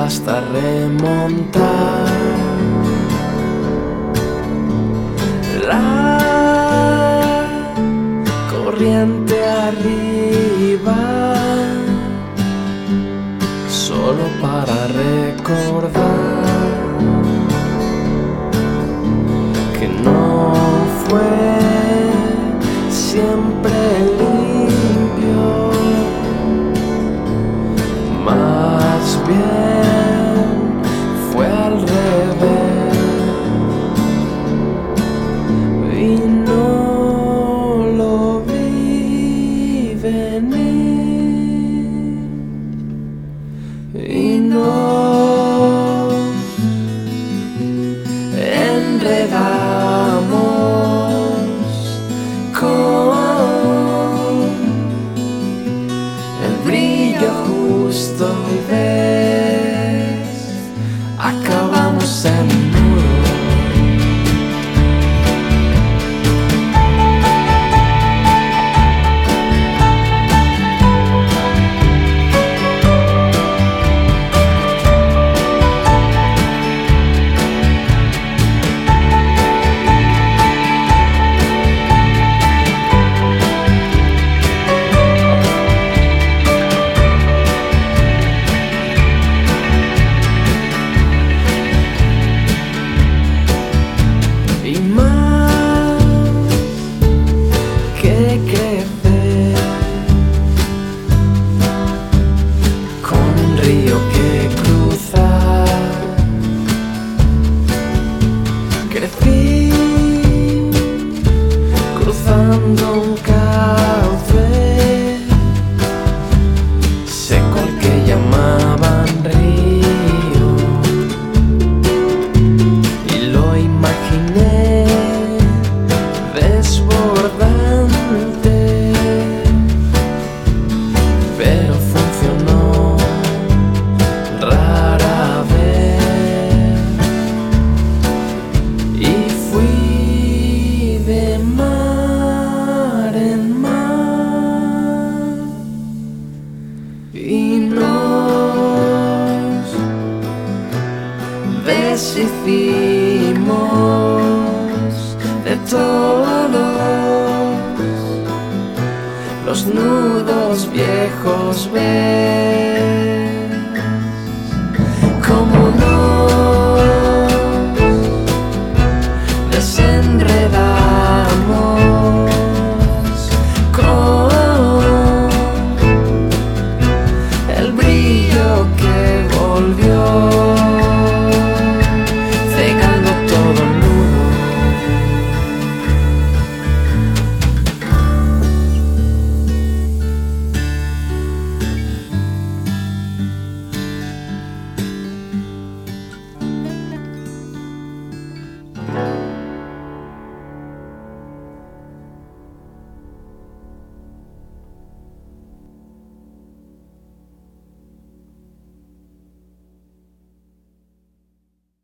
hasta remontar la corriente arriba, solo para recordar que no fue siempre limpio, más bien fue al revés, y no lo vi venir, y nos enredamos con el brillo justo y ves, acabamos en un muro. Y más que crecer, con un río que cruzar, crecí cruzando un cauce seco al que llamaban río, y lo imaginé desbordante, pero funcionó rara vez, y fui de mar en mar, y nos deshicimos de todos los nudos viejos.